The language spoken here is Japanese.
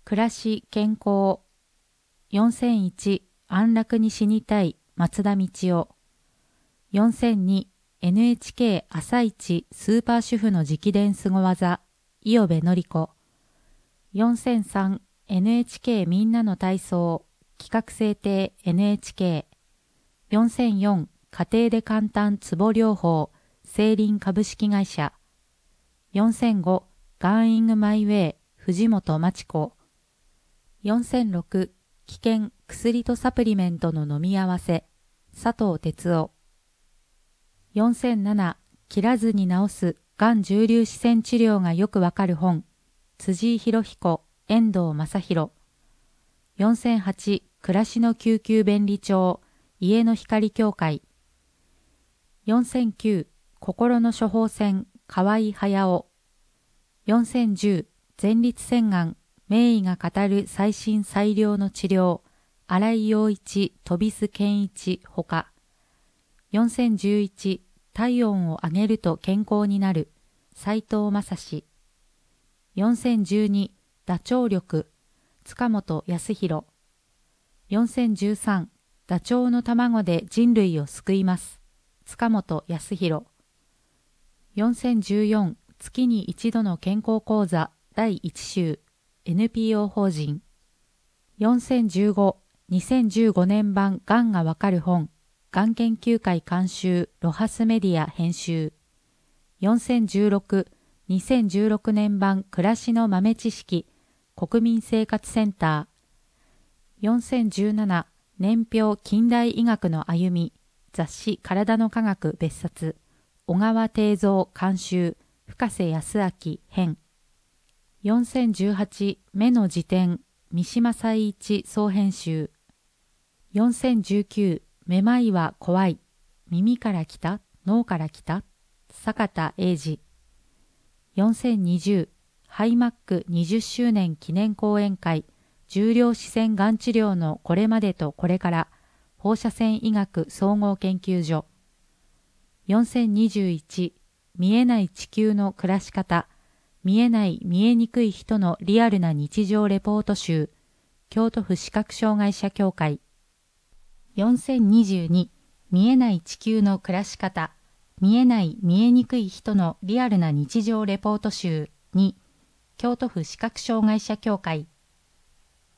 暮らし健康。4001安楽に死にたい松田道夫。4002 NHK 朝一スーパー主婦の直伝すご技伊予部典子。4003 NHK みんなの体操企画制定 NHK。4004家庭で簡単ツボ療法セイリン株式会社。4005ガーイングマイウェイ藤本真知子。4006危険薬とサプリメントの飲み合わせ佐藤哲夫。4007切らずに治すがん重粒子線治療がよくわかる本辻井博彦遠藤正弘。4008暮らしの救急便利帳家の光協会。4009心の処方箋河合隼。4010前立腺がん名医が語る最新最良の治療新井陽一飛栖健一ほか。4011体温を上げると健康になる斉藤正史。4012ダチョウ力塚本康弘。4013ダチョウの卵で人類を救います塚本康弘。4014月に一度の健康講座第1週 NPO 法人。4015 2015年版がんがわかる本がん研究会監修ロハスメディア編集。4016 2016年版暮らしの豆知識国民生活センター。4017年表近代医学の歩み雑誌体の科学別冊小川定蔵監修深瀬康明編。4018目の辞典三島才一総編集。4019めまいは怖い耳から来た脳から来た坂田英二。4020ハイマック20周年記念講演会重量子線がん治療のこれまでとこれから放射線医学総合研究所。4021見えない地球の暮らし方見えない見えにくい人のリアルな日常レポート集京都府視覚障害者協会。4022見えない地球の暮らし方見えない見えにくい人のリアルな日常レポート集2京都府視覚障害者協会。